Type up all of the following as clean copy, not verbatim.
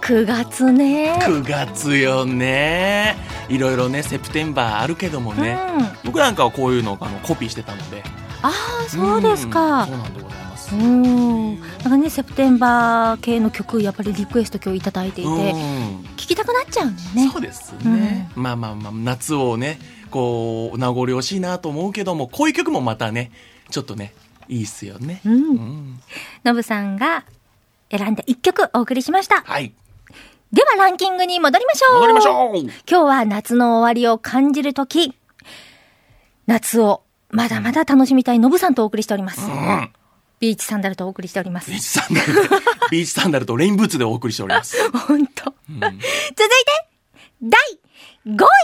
9月ね。 9月よね。いろいろねセプテンバーあるけどもね、僕なんかはこういうのをコピーしてたので。 ああ、そうですか。 そうなんでございます。 なんかね、セプテンバー系の曲やっぱりリクエスト今日いただいていて聞きたくなっちゃうんだよね。 そうですね、まあ夏をねこう名残惜しいなと思うけども、こういう曲もまたねちょっとねいいっすよね。 のぶさんが選んだ1曲お送りしました。 はい。 ではランキングに戻りましょう。今日は夏の終わりを感じるとき、夏をまだまだ楽しみたいのぶさんとお送りしております。ビーチサンダルとお送りしております。 ビーチサンダルとレインブーツでお送りしております。 本当。続いて第5位。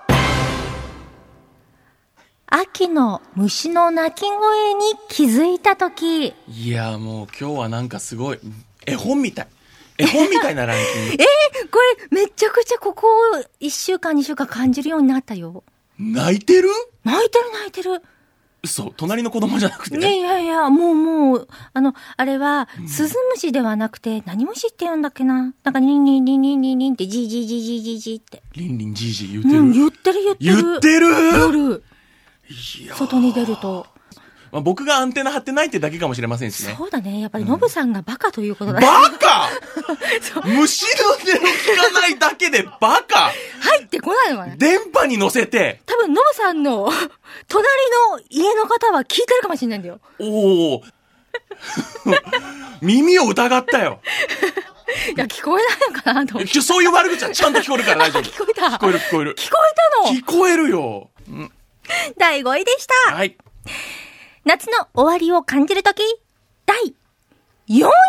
秋の虫の鳴き声に気づいたとき。 いやもう今日はなんかすごい絵本みたいなランキング。 これめちゃくちゃここ1週間2週間感じるようになったよ。 泣いてる。 そう、 隣の子供じゃなくて。 いや、もう、あれは、スズムシではなくて、何虫って言うんだっけな。なんか、リンリンリンリンリンリンって、ジージージージージージーって。 リンリンジージー言ってる。 言ってる夜。 外に出ると。 僕がアンテナ張ってないってだけかもしれませんしね。 そうだね。やっぱりノブさんがバカということだ。 バカ虫の音を聞かないだけでバカ入ってこないのかね。 電波に乗せて。 多分ノブさんの隣の家の方は聞いてるかもしれないんだよ。 おお耳を疑ったよ。 いや、聞こえないのかなと思って。 そういう悪口はちゃんと聞こえるから大丈夫。 聞こえた。 聞こえる。 聞こえたの。 聞こえるよ。 第5位でした。 はい。 夏の終わりを感じるとき、第4位。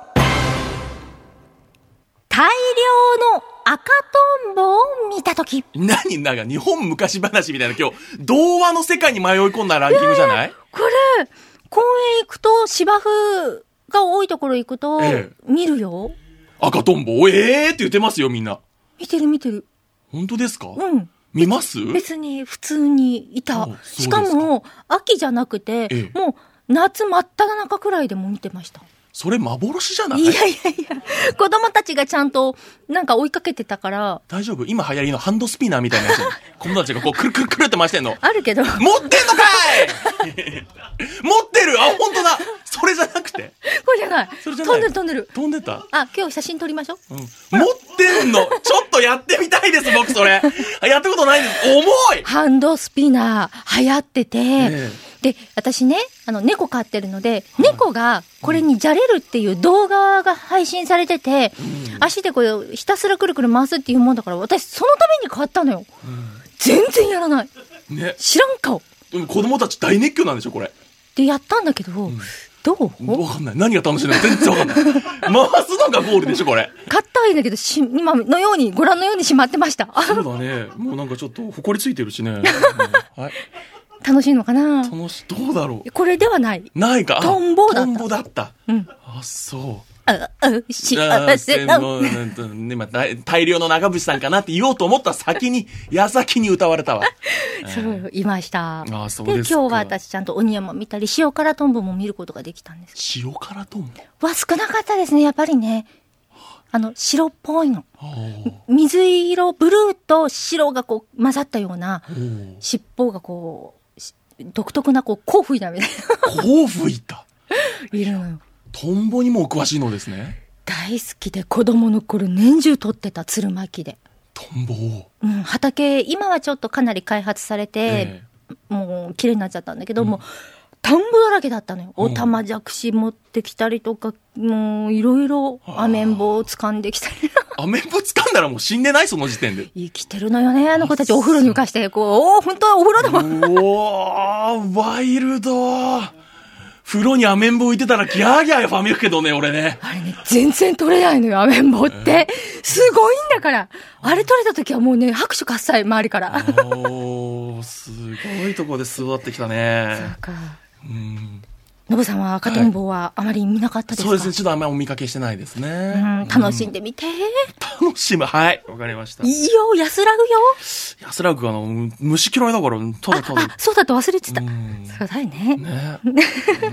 大量の赤とんぼを見たとき。 なんか日本昔話みたいな今日、童話の世界に迷い込んだランキングじゃない？ これ、公園行くと芝生が多いところ行くと、見るよ。 赤とんぼって言ってますよみんな。 見てる。 本当ですか？見ます？ 別に普通にいた。しかも秋じゃなくて、もう夏真っ只中くらいでも見てました。 それ幻じゃない？ いや子供たちがちゃんとなんか追いかけてたから。 大丈夫？今流行りのハンドスピナーみたいなやつ子供たちがこうくるくるくるって回してんのあるけど。 持ってんのかい持ってる。本当だ。それじゃなくてこれじゃない。飛んでる。 飛んでた。 今日写真撮りましょう。 持ってんの。ちょっとやってみたいです、僕それ。やったことないです。重い。 ハンドスピナー流行ってて、で、私ね、猫飼ってるので、猫がこれにじゃれるっていう動画が配信されてて、足でこうひたすらくるくる回すっていうもんだから、私そのために買ったのよ。全然やらない。知らん顔。 でも子供たち大熱狂なんでしょ、これ。 で、やったんだけど、どう？ わかんない。何が楽しいのか全然わかんない。回すのがゴールでしょ、これ。 買ったはいいんだけど、今のように、ご覧のようにしまってました。 そうだね。もうなんかちょっと、ほこりついてるしね。はい。 楽しいのかな？ どうだろう。 これではない。 ないか。 トンボだった。 トンボだった。そう。 幸せな。 大量の長渕さんかなって言おうと思った矢先に歌われたわ。 そう、いました。 そうですか。 で、今日は私ちゃんと鬼山見たり、塩辛トンボも見ることができたんです。 塩辛トンボ少なかったですね、やっぱりね。白っぽいの。水色、ブルーと白がこう混ざったような、尻尾がこう、独特なこう、コウフイだみたいな。 コウフイだ。 いるのよ。 トンボにもお詳しいのですね。 大好きで、子供の頃年中取ってた、鶴巻きで。 トンボを。 畑、今はちょっとかなり開発されて、もう綺麗になっちゃったんだけども、田んぼだらけだったのよ。おたまじゃくし持ってきたりとか、もういろいろアメンボを掴んできたり。 アメンボ掴んだらもう死んでない？その時点で。 生きてるのよね、あの子たち。お風呂に浮かして、こう、本当はお風呂でも。ワイルド。風呂にアメンボ浮いてたらギャーギャーファミるけどね、俺ね。 あれね、全然取れないのよ、アメンボって。すごいんだから。あれ取れた時はもうね、拍手喝采、周りから。 すごいとこで育ってきたね。 そうか。ノブさんは赤とんぼはあまり見なかったですか？ そうですね、ちょっとあんまりお見かけしてないですね。 楽しんでみて。 楽しむ。はい、わかりました。 いいよ、安らぐよ。 安らぐ虫嫌いだから、ただ。 そうだと忘れてた。そうだよね。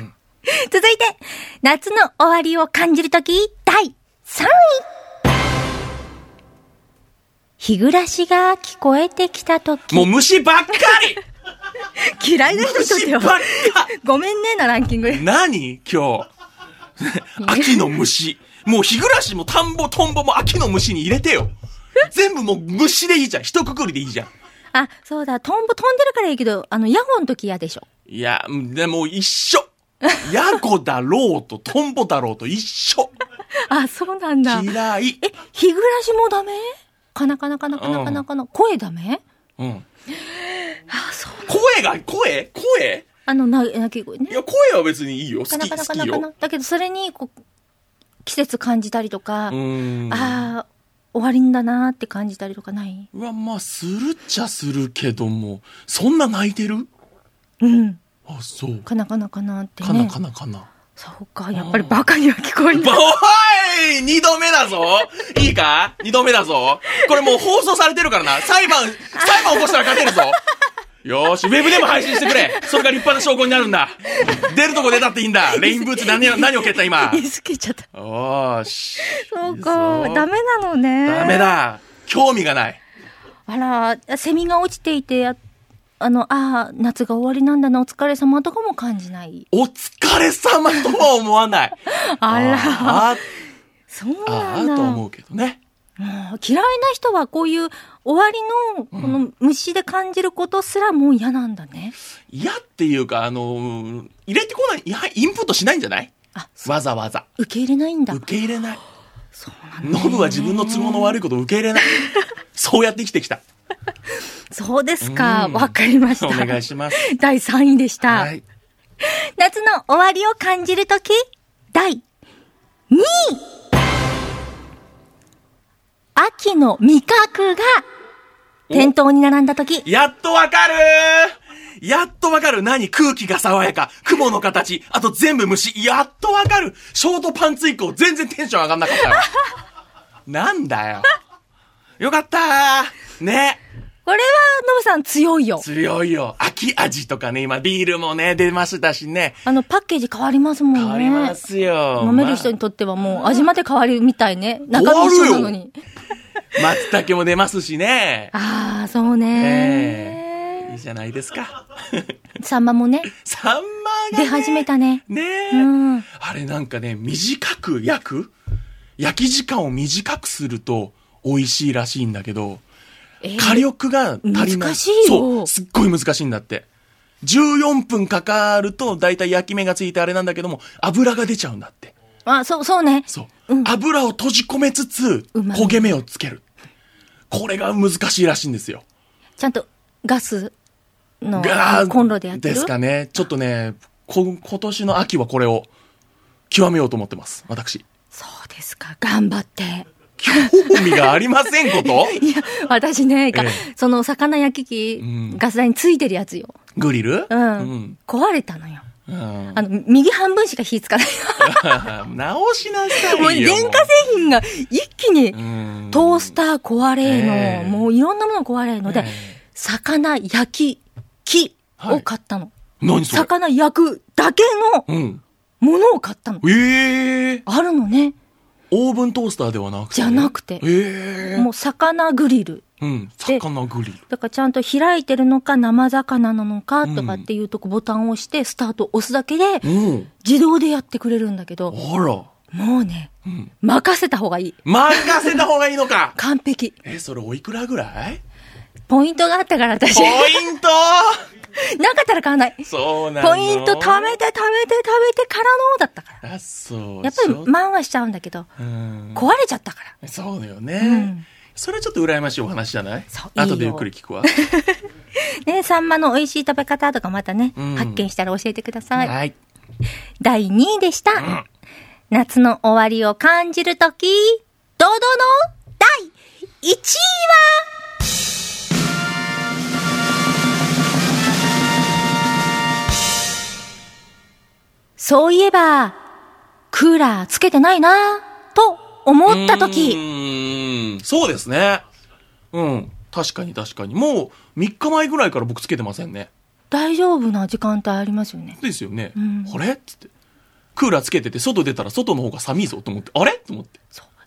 続いて、夏の終わりを感じるとき、第3位。 日暮らしが聞こえてきたとき。 もう虫ばっかり嫌いな人にとっては。 虫ばっかごめんねなランキング。 何今日。秋の虫。もう日暮らしも田んぼ、トンボも秋の虫に入れてよ。全部もう虫でいいじゃん。一括りでいいじゃん。 あ、そうだ、トンボ飛んでるからいいけど、ヤゴの時嫌でしょ。 いや、でも一緒。ヤゴだろうとトンボだろうと一緒。 あ、そうなんだ。 嫌い。 日暮らしもダメ？かなかなかなかなかなかな。声ダメ？ うん。 あ、そう。 声鳴き声ね。 いや、声は別にいいよ。好きよ。 だけど、それに、季節感じたりとか、 終わりんだなーって感じたりとかない？ まあ、するっちゃするけども、そんな泣いてる？ うん。 あ、そう。 かなってね。 かな。 そうか、やっぱりバカには聞こえない。 おい！2度目だぞ！いいか？ 2 度目だぞ！これもう放送されてるからな。裁判起こしたら勝てるぞ！よーし、ウェブでも配信してくれ。それが立派な証拠になるんだ。出るとこ出たっていいんだ。レインブーツ何を蹴った今。 言い過ぎちゃった。 おーし。 そうか、ダメなのね。 ダメだ。興味がない。 あら、セミが落ちていて、夏が終わりなんだな、お疲れ様とかも感じない。 お疲れ様とは思わない。 あら。そうなんだ。 と思うけどね。 嫌いな人はこういう終わりのこの虫で感じることすらもう嫌なんだね。 嫌っていうか、入れてこない、インプットしないんじゃない？わざわざ。 受け入れないんだ。 受け入れない。 そうなんだ。 ノブは自分の都合の悪いことを受け入れない。そうやって生きてきた。 そうですか。わかりました。 お願いします。 第3位でした。 はい。 夏の終わりを感じるとき、第2位。秋の味覚が店頭に並んだとき。 やっとわかる。何？空気が爽やか。雲の形。あと全部虫。やっとわかる。ショートパンツ以降全然テンション上がんなかったよ。なんだよ。よかったー。ね。 これは、ノブさん強いよ。 強いよ。秋味とかね、今ビールもね、出ましたしね。 パッケージ変わりますもんね。 変わりますよ。 飲める人にとってはもう味まで変わるみたいね。中身一緒なのに。 松茸も出ますしね。 ああ、そうね、 いいじゃないですか。 サンマもね。 サンマが、 出始めたね。 ねえ、あれなんかね、短く焼き時間を短くすると美味しいらしいんだけど、火力が足りない。 難しいよ。 そう、すっごい難しいんだって。14分かかると、だいたい焼き目がついてあれなんだけども、油が出ちゃうんだって。 そうね。 そう。油を閉じ込めつつ、焦げ目をつける。これが難しいらしいんですよ。 ちゃんとガスのコンロでやってるですかね。ちょっとね、今年の秋はこれを極めようと思ってます。私。 そうですか。頑張って。 興味がありませんこといや、私ね、その魚焼き器、ガス台についてるやつよ。 グリル？ 壊れたのよ。右半分しか火つかない。 直しなさいよ。 もう電化製品が一気に、トースター壊れの、もういろんなもの壊れので、魚焼き器を買ったの。 何それ？ 魚焼くだけのものを買ったの。あるのね。 オーブントースターではなくて？ じゃなくて。もう魚グリル。魚グリル。だからちゃんと開いてるのか生魚なのかとかっていうとこボタンを押してスタート押すだけで自動でやってくれるんだけど。 あら。 もうね、任せた方がいい。 任せた方がいいのか。 完璧。 それおいくらぐらい？ ポイントがあったから私。 ポイントなかったら買わない。 そうなの。 ポイント貯めてからのだったから。 そう。 やっぱり満はしちゃうんだけど、壊れちゃったから。 そうだよね。それはちょっと羨ましいお話じゃない？後でゆっくり聞くわ。 ね、サンマの美味しい食べ方とかまたね、発見したら教えてください。 はい。 第2位でした。夏の終わりを感じるとき、堂々の第1位は、そういえば、クーラーつけてないなと思ったとき。 そうですね。確かに。もう3日前ぐらいから僕つけてませんね。 大丈夫な時間帯ありますよね。 ですよね。あれっつって。クーラーつけてて外出たら外の方が寒いぞと思って。あれと思って。 そう。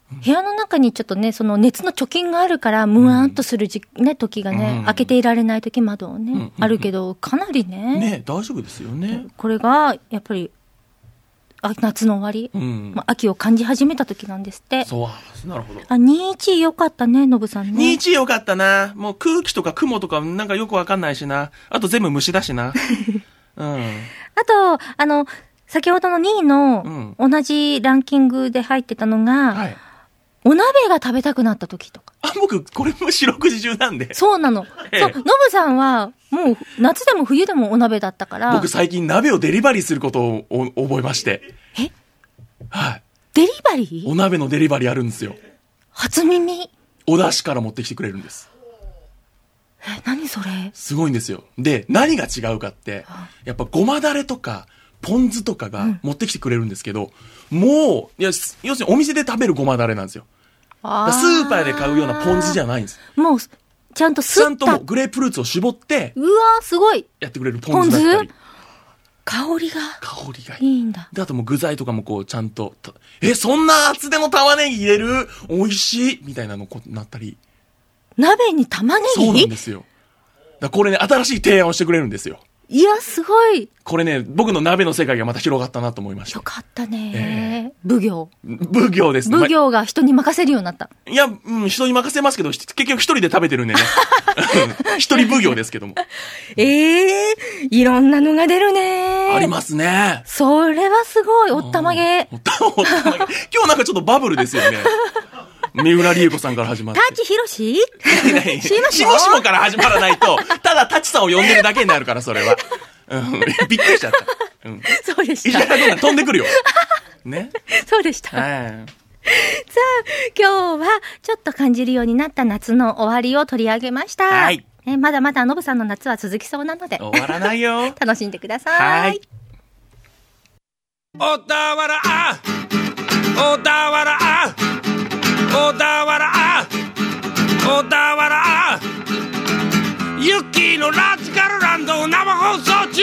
部屋の中にちょっとね、その熱の貯金があるから、むわーんとする時がね、開けていられない時窓をね、あるけど、かなりね。 ね、大丈夫ですよね。 これが、やっぱり、夏の終わり、秋を感じ始めた時なんですって。 そう、なるほど。 21良かったね、ノブさんね。 21良かったな。もう空気とか雲とかなんかよくわかんないしな。あと全部虫だしな。 あと、先ほどの2位の同じランキングで入ってたのが、お鍋が食べたくなった時とか。 僕、これも四六時中なんで。 そうなの。そう、ノブさんは、もう、夏でも冬でもお鍋だったから。 僕最近鍋をデリバリーすることを覚えまして。はい。 デリバリー？ お鍋のデリバリーあるんですよ。 初耳。 お出汁から持ってきてくれるんです。 何それ？ すごいんですよ。で、何が違うかって、やっぱごまだれとか、ポン酢とかが持ってきてくれるんですけど、もう、要するにお店で食べるごまだれなんですよ。スーパーで買うようなポン酢じゃないんです。 もう、ちゃんとちゃんともうグレープフルーツを絞って、 うわー、すごい。 やってくれるポン酢だったり。 香りがいいんだ。 で、あともう具材とかもこう、ちゃんと、そんな厚手の玉ねぎ入れる？美味しいみたいなのになったり。 鍋に玉ねぎ？ そうなんですよ。これね、新しい提案をしてくれるんですよ。 いや、すごい。 これね、僕の鍋の世界がまた広がったなと思いました。 よかったね。奉行ですね。 奉行が人に任せるようになった。 いや、人に任せますけど、結局一人で食べてるんでね。一人奉行ですけども。 いろんなのが出るね。 ありますね。 それはすごい。おったまげ。 今日なんかちょっとバブルですよね。三浦理恵子さんから始まって。 舘ひろししもしもから始まらないと、ただ舘さんを呼んでるだけになるから、それは。びっくりしちゃった。 そうでした。 石原君が飛んでくるよ。ね。 そうでした。さあ、今日はちょっと感じるようになった夏の終わりを取り上げました。 はい。 まだまだノブさんの夏は続きそうなので。 終わらないよ。 楽しんでください。はい。 小田原、小田原、小田原、小田原、ユッキーのラジカルランド生放送中。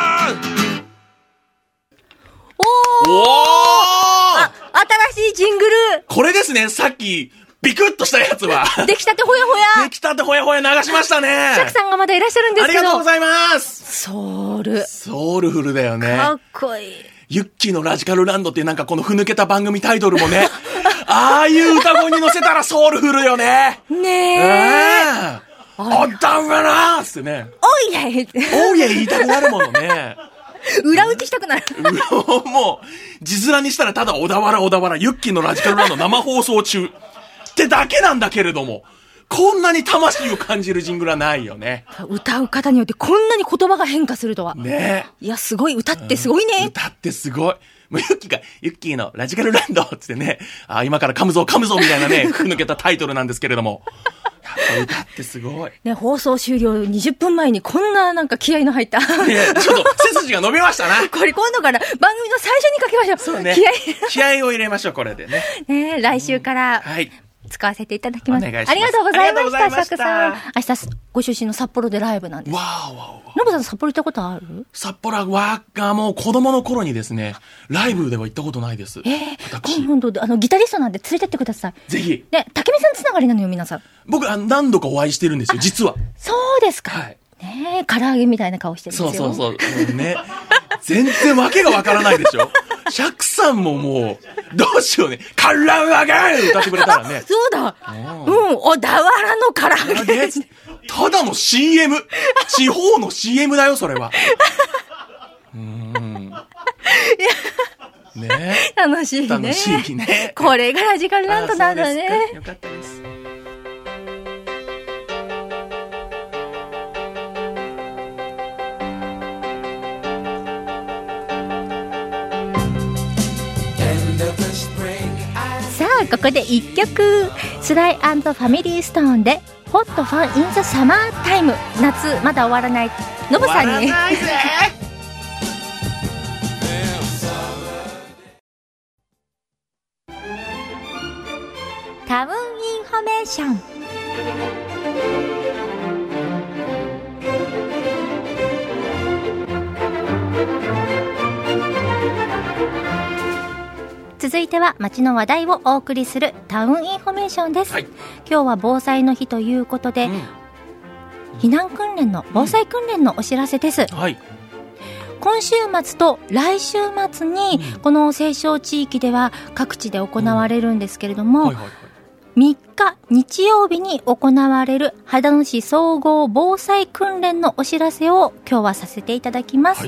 新しいジングル。 これですね、さっきビクッとしたやつは。 出来たてほやほや。 出来たてほやほや流しましたね。 シャクさんがまだいらっしゃるんですけど。 ありがとうございます。 ソウルフルだよね。 かっこいい。 ユッキーのラジカルランドってなんかこのふぬけた番組タイトルもね、ああいう歌声に乗せたらソウルフルよね。 ねえ。 おったんがなーってね。 おいえおいえ言いたくなるものね。 裏打ちしたくなる。 もう、字面にしたらただ小田原、ユッキーのラジカルランド生放送中ってだけなんだけれども、こんなに魂を感じるジングルはないよね。 歌う方によってこんなに言葉が変化するとは。 ねえ。 いや、すごい。歌ってすごいね。 歌ってすごい。もうユッキーのラジカルランドってね、今から噛むぞみたいなね、ふぬけたタイトルなんですけれども。やっぱ歌ってすごい。 ね、放送終了20分前にこんななんか気合の入った。 いや、ちょっと背筋が伸びましたな。 これ今度から番組の最初にかけましょう。 そうね。気合を入れましょう、これでね。 ね、来週から。はい。使わせていただきます。 お願いします。 ありがとうございました、シャクさん。明日、ご出身の札幌でライブなんです。 わーわー。 ノブさん札幌行ったことある？ 札幌はもう子供の頃にですね、ライブでは行ったことないです。 私。今度、ギタリストなんで連れてってください。 ぜひ。 で、竹見さんつながりなのよ、皆さん。 僕、何度かお会いしてるんですよ、実は。 そうですか。 はい。 ねえ、唐揚げみたいな顔してるんですよ。 そう。ね。全然わけがわからないでしょ。シャクさんももう、どうしようね。唐揚げ歌ってくれたらね。 そうだ。小田原の唐揚げ。 ただの CM。地方の CM だよ、それは。ね。 楽しいね。 楽しいね。 これがラジカルランドなんだね。 よかったです。 ここで1曲、スライ&ファミリーストーンで Hot Fun in the Summer Time。 夏まだ終わらないノブさんにタウンインフォメーション。 続いては街の話題をお送りするタウンインフォメーションです、はい、今日は防災の日ということで、避難訓練の防災訓練のお知らせです、はい、今週末と来週末にこの西湘地域では各地で行われるんですけれども、3日日曜日に行われる秦野市総合防災訓練のお知らせを今日はさせていただきます、はい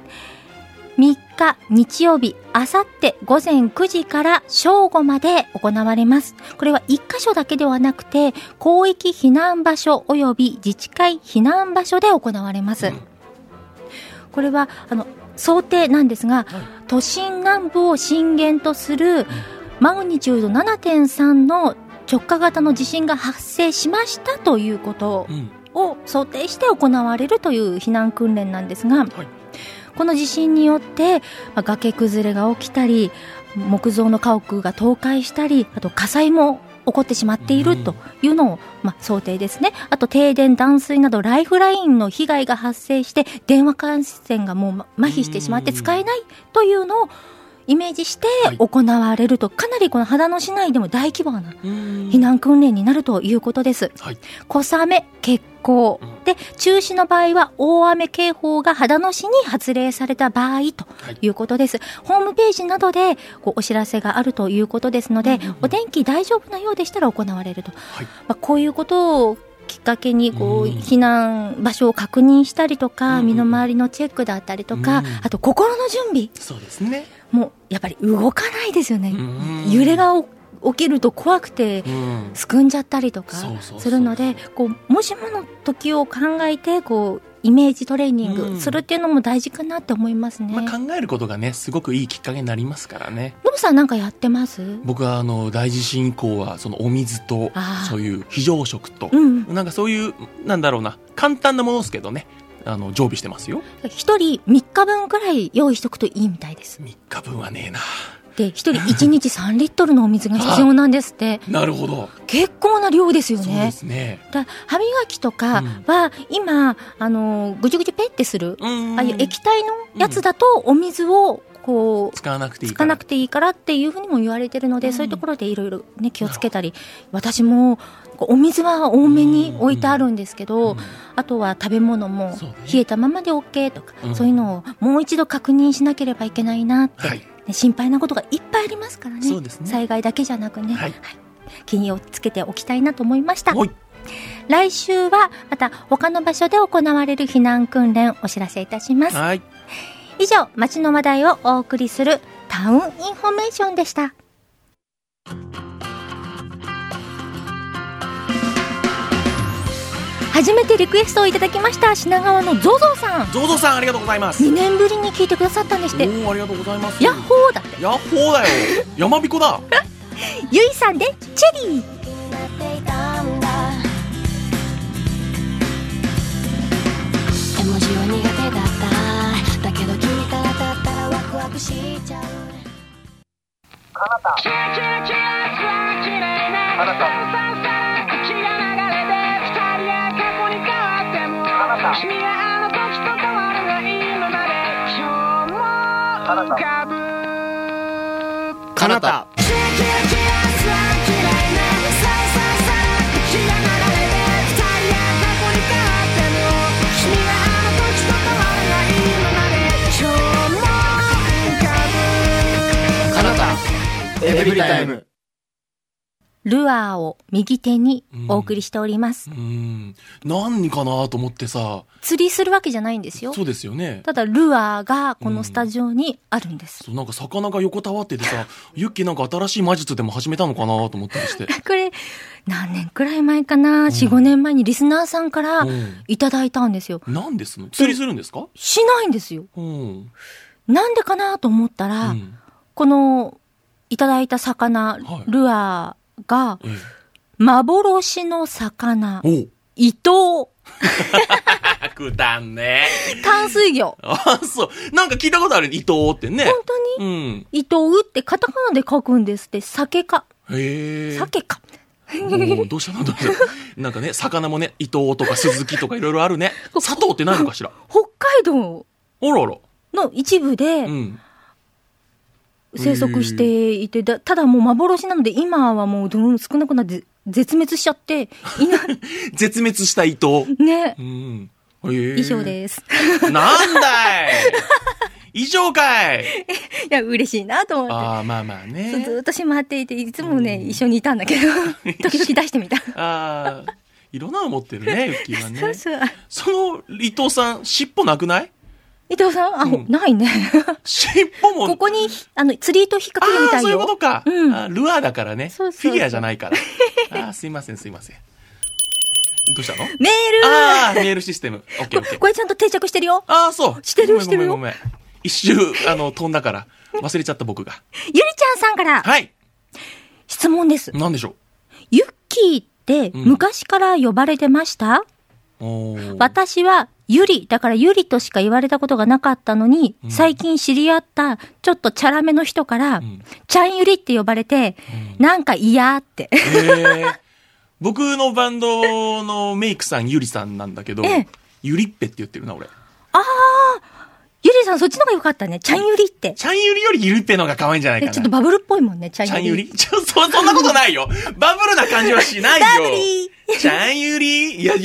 、3日日曜日、あさって午前9時から正午まで行われます。これは1カ所だけではなくて、広域避難場所及び自治会避難場所で行われます。これは想定なんですが、都心南部を震源とするマグニチュード 7.3 の直下型の地震が発生しましたということを想定して行われるという避難訓練なんですが、この地震によって崖崩れが起きたり、木造の家屋が倒壊したり、あと火災も起こってしまっているというのを、想定ですね。あと停電、断水などライフラインの被害が発生して電話回線がもう麻痺してしまって使えないというのをイメージして行われると、かなりこの秦野市内でも大規模な避難訓練になるということです、はい、小雨、欠航で、中止の場合は大雨警報が秦野市に発令された場合ということです、はい、ホームページなどでお知らせがあるということですので、お天気大丈夫なようでしたら行われると、はい、こういうことをきっかけに避難場所を確認したりとか、身の回りのチェックだったりとか、あと心の準備、そうですね、もうやっぱり動かないですよね。揺れが起きると怖くてすくんじゃったりとかするので、もしもの時を考えてイメージトレーニングするっていうのも大事かなって思いますね、 考えることがねすごくいいきっかけになりますからね。 ノブさんなんかやってます？ 僕は大地震以降はそのお水とそういう非常食と、なんかそういうなんだろうな、簡単なものですけどね、常備してますよ。 一人3日分くらい用意しとくといいみたいです。 3日分はねえな。 で、一人1日3リットルのお水が必要なんですって。 なるほど。 結構な量ですよね。そうですね。 歯磨きとかは、今ぐちゅぐちゅペッてする、ああいう液体のやつだとお水を使わなくていいからっていうふうにも言われてるので、そういうところでいろいろね気をつけたり、私もお水は多めに置いてあるんですけど、あとは食べ物も冷えたままで OK とか、そういうのをもう一度確認しなければいけないなって、心配なことがいっぱいありますからね。そうですね、災害だけじゃなくね、気につけておきたいなと思いました。来週はまた他の場所で行われる避難訓練をお知らせいたします。以上、街の話題をお送りするタウンインフォメーションでした。初めてリクエストをいただきました。品川のゾゾさん。 ゾゾさん、ありがとうございます。 2年ぶりに聞いてくださったんですって。 ありがとうございます。 ヤッホーだって。 ヤッホーだよ。山彦だ。 ゆいさんでチェリー。 絵文字は苦手だった。だけど君からだったらワクワクしちゃう。あなた。あなた。君はあの時と変わらないままで今日も浮かぶ彼方。エブリタイム。 ルアーを右手にお送りしております。 何かなと思ってさ。 釣りするわけじゃないんですよ。 そうですよね。 ただルアーがこのスタジオにあるんです。 そう、なんか魚が横たわっててさ、ユッキーなんか新しい魔術でも始めたのかなと思ったりして。 これ何年くらい前かな、4、5年前にリスナーさんからいただいたんですよ。 何ですの？釣りするんですか？ しないんですよ。なんでかなと思ったら、このいただいた魚、ルアーが幻の魚、イトウ。 くだんね。 淡水魚。 あ、そう。なんか聞いたことある、イトウってね。 本当に、イトウってカタカナで書くんですって。鮭か。鮭か。 どうしたのなんかね、魚もね、イトウとかスズキとかいろいろあるね。佐藤って何のかしら？ 北海道の一部で、 生息していて、ただもう幻なので、今はもうどんどん少なくなって絶滅しちゃって、 絶滅した伊藤。 ね。 うん。 以上です。 なんだい以上かい。 いや、嬉しいなと思って。 ああ、まあまあね。 ずっとしまっていて、いつもね、一緒にいたんだけど、時々出してみた。 ああ、いろんなの持ってるね、ユッキーはね。 そうそう。 その伊藤さん、尻尾なくない？ 伊藤さん、ないね。 尻尾も。 ここに、釣り糸引っ掛けるみたいよ。 そういうことか。 うん。 ルアーだからね。 そうフィギュアじゃないから。すいません。どうしたの？ メールメールシステム。オッケー。 これちゃんと定着してるよ。 そう。 してるよ。 ごめん。一周、飛んだから、忘れちゃった僕が。 ゆりちゃんさんから。 はい。 質問です。 何でしょう？ ユッキーって昔から呼ばれてました？私はゆり、だからゆりとしか言われたことがなかったのに、最近知り合ったちょっとチャラめの人から、ちゃんゆりって呼ばれて、なんか嫌って。 僕のバンドのメイクさんゆりさんなんだけど、ゆりっぺって言ってるな、俺。 ゆりさんそっちの方が良かったね。ちゃんゆりって。 ちゃんゆりよりゆりっぺの方が可愛いんじゃないかな。 ちょっとバブルっぽいもんね、ちゃんゆり。 そんなことないよ。バブルな感じはしないよ。 バブリー。 ちゃんゆりいや。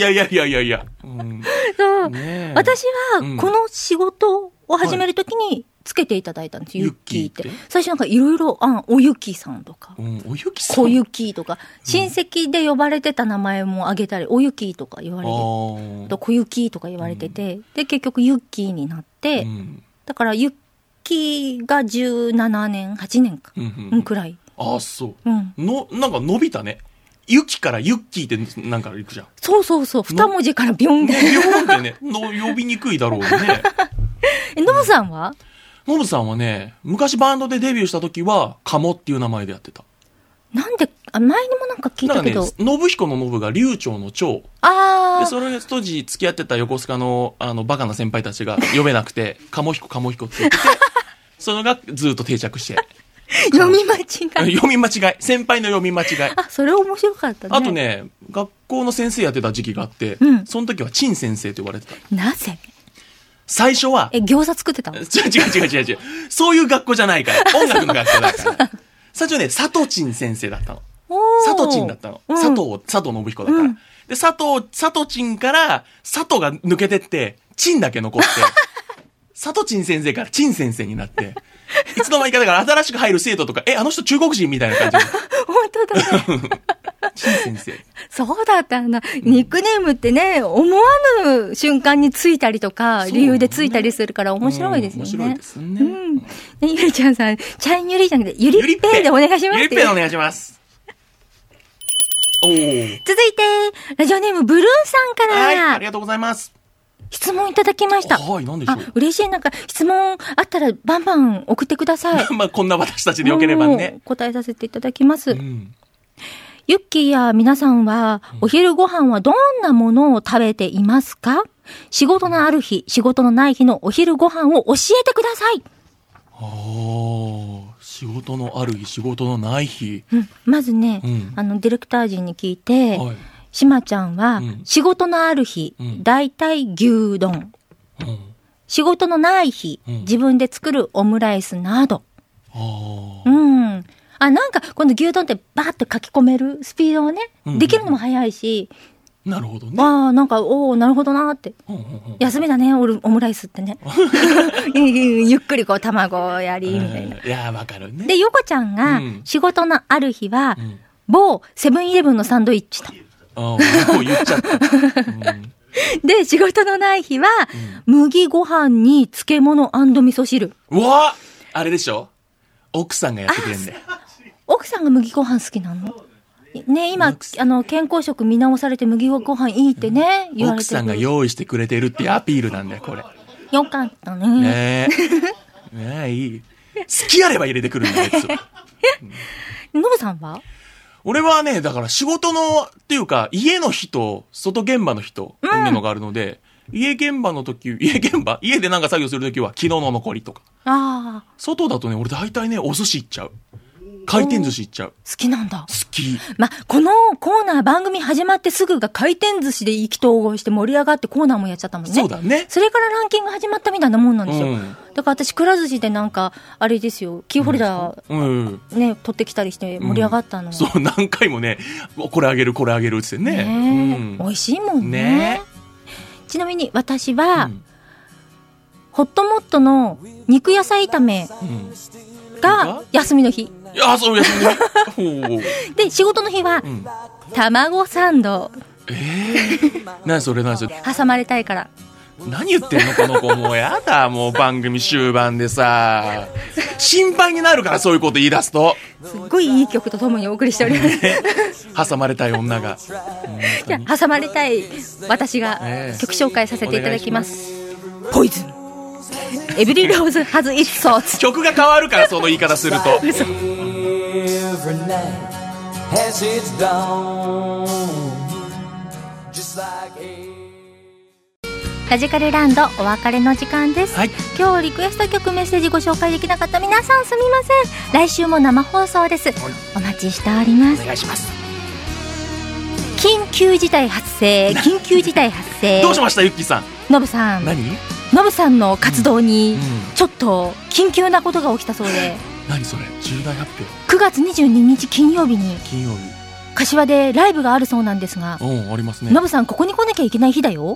そう。私は、この仕事を始めるときにつけていただいたんですよ、ユッキーって。最初なんかいろいろ、おゆきさんとか。 おゆきさん？ 小ゆきとか。親戚で呼ばれてた名前もあげたり、おゆきとか言われて、小ゆきとか言われてて、で、結局ユッキーになって、だからユッキーが17年、8年か。くらい。 そう。なんか伸びたね。ユキからユッキーってなんか行くじゃん。そう。 二文字からビョンで。 ビョンってね、呼びにくいだろうね。 ノブさんは？ ノブさんはね、昔バンドでデビューした時は、カモっていう名前でやってた。 なんで、前にもなんか聞いたけど。 信彦の信が流暢の長。で、それ当時付き合ってた横須賀の、バカな先輩たちが呼べなくて、カモヒコって言ってて、それがずっと定着して。 読み間違い。 先輩の読み間違い。 それ面白かったね。 あとね、学校の先生やってた時期があって、その時は陳先生と呼ばれてた。 なぜ？ 最初は。 餃子作ってたの？ 違う。そういう学校じゃないから。音楽の学校だから。最初ね、佐藤陳先生だったの。佐藤陳だったの。佐藤信彦だから。で、佐藤陳から佐藤が抜けてって、陳だけ残って、佐藤陳先生から陳先生になって、いつの間にかだから新しく入る生徒とか、あの人中国人みたいな感じで。 本当だね。 陳先生。 そうだったんだ。ニックネームってね、思わぬ瞬間についたりとか、理由でついたりするから面白いですよね。 面白いですね。 ゆりちゃんさん、ちゃんゆりじゃなくて、ゆりっぺでお願いします。 ゆりっぺでお願いします。 続いて、ラジオネームブルーンさんから。 はい、ありがとうございます。 質問いただきました。 はい、何でしょう。 嬉しい。なんか、質問あったらバンバン送ってください。 こんな私たちでよければね。 答えさせていただきます。ユッキーや皆さんは、お昼ご飯はどんなものを食べていますか？仕事のある日、仕事のない日のお昼ご飯を教えてください。 仕事のある日、仕事のない日。 まずね、ディレクター陣に聞いて、しまちゃんは、仕事のある日、だいたい牛丼。仕事のない日、自分で作るオムライスなど。なんか、今度牛丼ってバーッと書き込めるスピードをね、できるのも早いし。 なるほどね。 なんか、なるほどなって。休みだね、オムライスってね。ゆっくりこう、卵をやり、みたいな。 いや、わかるね。 で、ヨコちゃんが、仕事のある日は、某セブンイレブンのサンドイッチと。 もう言っちゃった。 で、仕事のない日は、麦ご飯に漬物&味噌汁。 あれでしょ？奥さんがやってくれんだよ。 奥さんが麦ご飯好きなの？ね、今、健康食見直されて麦ご飯いいってね、言われてる。 奥さんが用意してくれてるっていうアピールなんだよ、これ。 よかったね。 ねえ、いい。好きあれば入れてくるんだよ、あいつ。 ノブさんは？ 俺はね、だから仕事の、っていうか、家の日と外現場の日と、っていうのがあるので、家でなんか作業するときは昨日の残りとか。外だとね、俺大体ね、お寿司行っちゃう。 回転寿司行っちゃう。 好きなんだ。 好き。 このコーナー番組始まってすぐが回転寿司で意気投合して盛り上がってコーナーもやっちゃったもんね。 そうだね。 それからランキング始まったみたいなもんなんですよ。だから私、くら寿司でなんか、あれですよ、キーホルダー、ね、取ってきたりして盛り上がったの。 そう、何回もね、これあげる、これあげるってね。 美味しいもんね。ちなみに私は、ホットモットの肉野菜炒めが休みの日。 そう、休みの日。 で、仕事の日は、卵サンド。 何それ挟まれたいから。 何言ってんのこの子。もうやだ、もう番組終盤でさ、心配になるから、そういうこと言い出すと。 すっごいいい曲とともにお送りしております。 挟まれたい女が。 じゃあ挟まれたい私が曲紹介させていただきます。ポイズン。エブリローズハズイッソーツ。 曲が変わるから、その言い方すると。 ラジカルランドお別れの時間です、今日リクエスト曲メッセージご紹介できなかった皆さんすみません。来週も生放送です、お待ちしております。 お願いします。 緊急事態発生どうしましたユッキーさん。 ノブさん。ノブさんの活動にちょっと緊急なことが起きたそうで。 何それ、重大発表。 9月22日金曜日に柏でライブがあるそうなんですが、 ありますね。 ノブさんここに来なきゃいけない日だよ。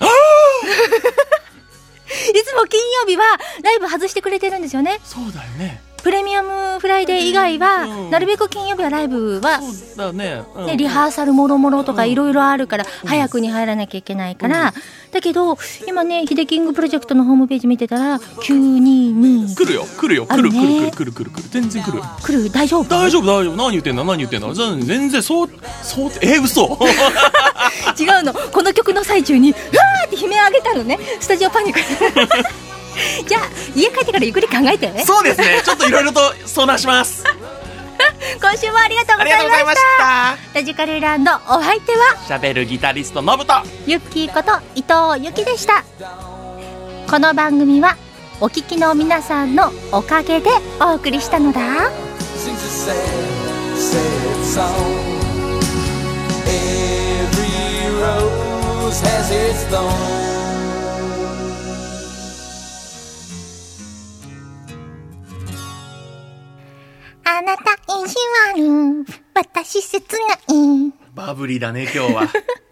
いつも金曜日はライブ外してくれてるんですよね。 そうだよね。 プレミアムフライデー以外は、なるべく金曜日はライブは、 そうだね、 リハーサルもろもろとかいろいろあるから、早くに入らなきゃいけないから、だけど今ねヒデキングプロジェクトのホームページ見てたら922 来るよ全然来る。 大丈夫何言ってんの全然そう嘘違うの。この曲の最中にうわーって悲鳴上げたのね、スタジオパニックじゃあ家帰ってからゆっくり考えてね。 そうですね、ちょっといろいろと相談します今週もありがとうございました。ラジカルランドお相手はしゃべるギタリストのぶとユッキーこと伊藤ゆきでした。この番組はお聞きの皆さんのおかげでお送りしたのだ。あなた意地悪、私切ない。 バブリーだね今日は